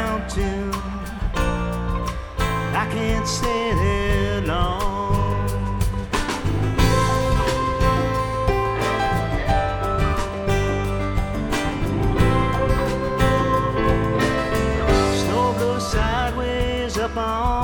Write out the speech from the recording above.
mountain. I can't stay there long. Snow blows sideways up on